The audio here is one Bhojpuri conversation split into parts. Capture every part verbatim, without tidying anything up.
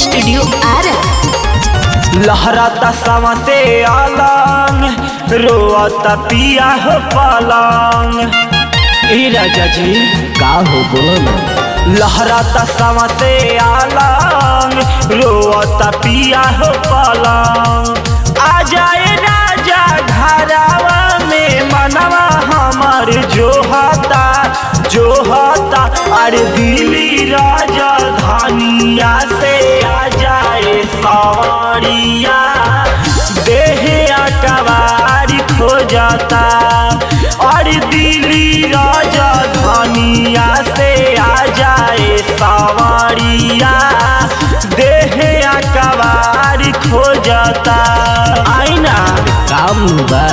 स्टूडियो आरा। लहराता सवा से अलंग, रोता पिया हो पलंग। ए राजा जी का हो बोलो ना। लहराता सवा से अलंग, रोता पिया हो पलंग। आ जाए राजा घरवा में, मनवा हमर जो होता जो होता। अरे दिल्ली राजा धानिया से आ जाए सवारिया, देहे अकबारी खो जाता। और दिल्ली राजा धानिया से आ जाए सवारिया, देहे अकबारी खो जाता। आई ना काम बा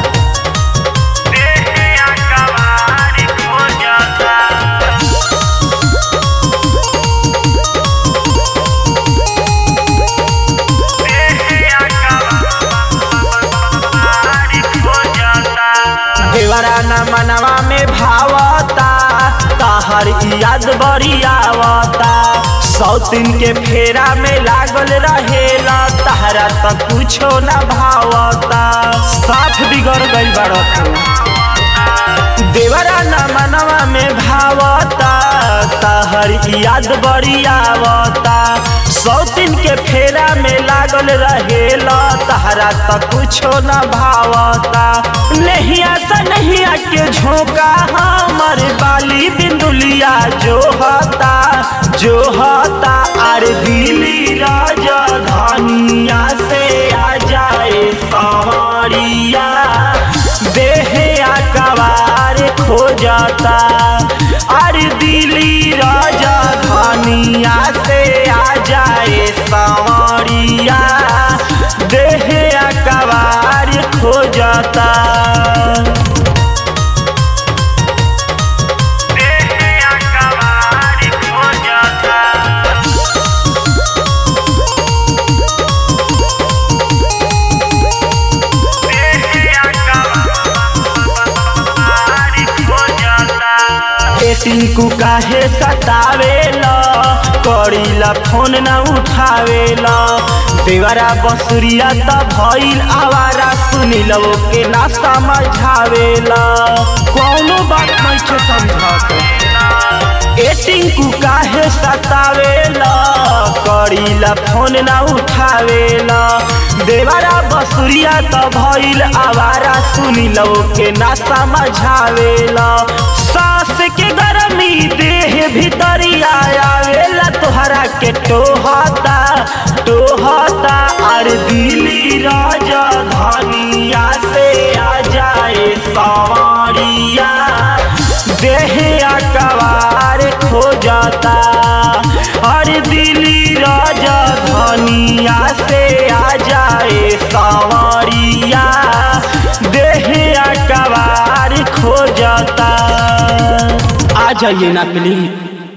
देवराना मनवा में भावता, तहर याद बड़ी आवता। सौतीन के फेरा में लागल रहेला, तहरा तो कुछो न भावता। साथ बिगड़ गई बड़ा देवराना मनवा में भावता, तहर याद बड़ी आवता। सौतीन के फेरा में लागल रहेला, तहरा तो कुछो न भावता। नहिया सा नहिया के झोंका हमर बाली बिंदुलिया जो होता जो होता। अरे दिल्ली राजा धानिया से आ जाए सवारिया, देहे अकबार खो जाता। अरे दिल्ली राजा धानिया से आ जाए सवारिया, देहे अकबार खो जाता। टिंकू काहे सतावेला, करीला फोन न उठावेला। देवरा बसुरिया त भइल आवारा, सुनिल के ना समझावेला। कौनो बात नहीं समझत। ए टिंकू काहे सतावेला, करीला फोन न उठावेला। देवरा बसुरिया त भइल आवारा, सुनिल के ना समझावेला। सास के गरमी देह भीतरिया आवेला, तोहरा के टोहता टोहता। और दिल्ली राजा धानिया से आ जाए सवारिया, देहे अकबार खो जाता। और दिल्ली राजा धानिया से आ जाए सवारिया, देहे अकबार खो जाता। आ जाइए ना प्लीज।